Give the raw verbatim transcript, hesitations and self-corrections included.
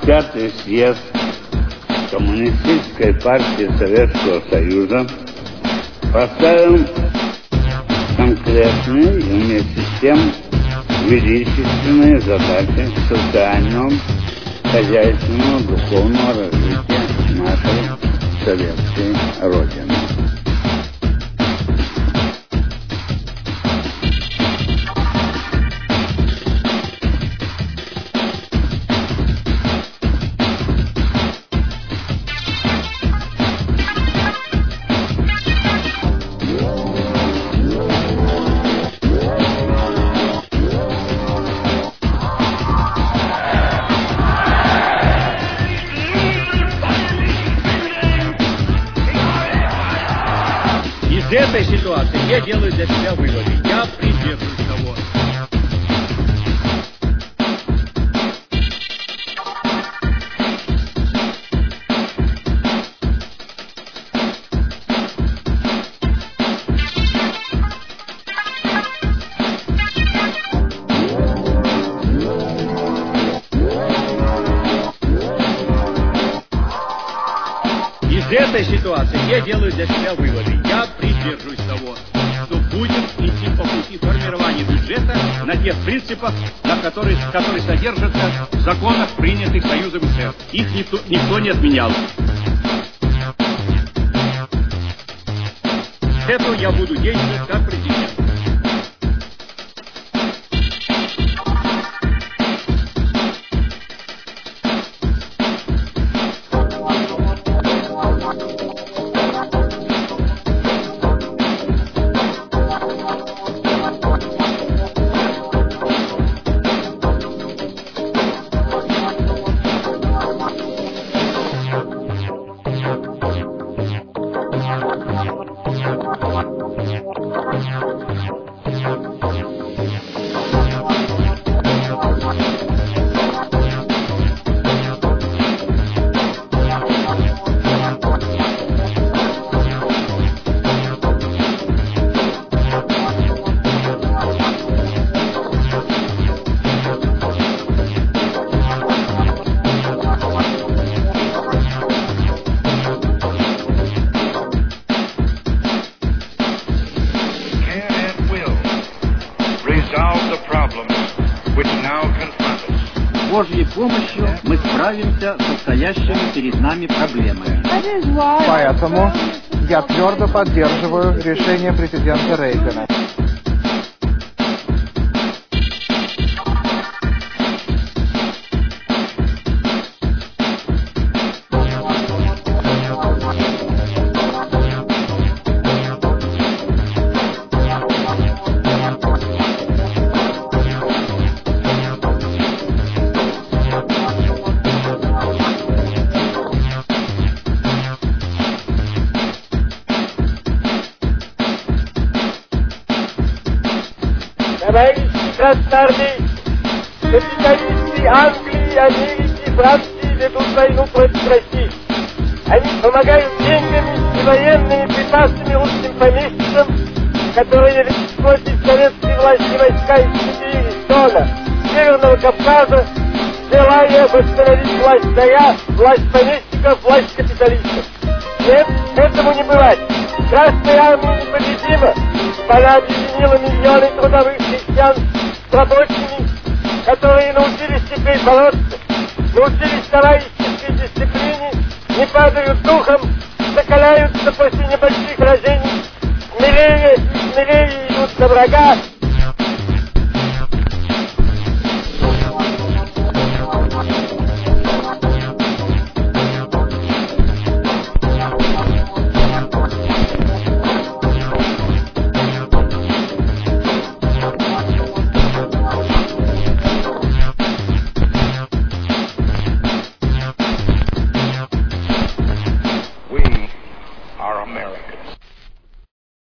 Десятый съезд Коммунистической партии Советского Союза поставил конкретные и вместе с тем величественные задачи социального, хозяйственного, духовного развития нашей советской Родины. Из этой ситуации я делаю для себя выводы. Я придерживаюсь того. Из этой ситуации я делаю для себя выводы. Я придерживаюсь того, что будем идти по пути формирования бюджета на тех принципах, на которых, которые содержатся в законах, принятых Союзом СССР. Их никто, никто не отменял. С этого я буду действовать как президент. Божьей помощью мы справимся с стоящими перед нами проблемами. Поэтому я твердо поддерживаю решение президента Рейгана. Товарищи красноармейцы, капиталисты Англии, Америки, Франции ведут войну против России. Они помогают деньгами и военными припасами русским помещикам, которые против советской власти войска из Сибири, Дона, Северного Кавказа, желая восстановить власть царя, власть помещиков, власть капиталистов. Нет, этому не бывать. Красная армия непобедима. Она объединила миллионы трудовых крестьян с рабочими, которые научились теперь бороться, научились товарищеской дисциплине, не падают духом, закаляются после небольших сражений, смелее и смелее идут на врага,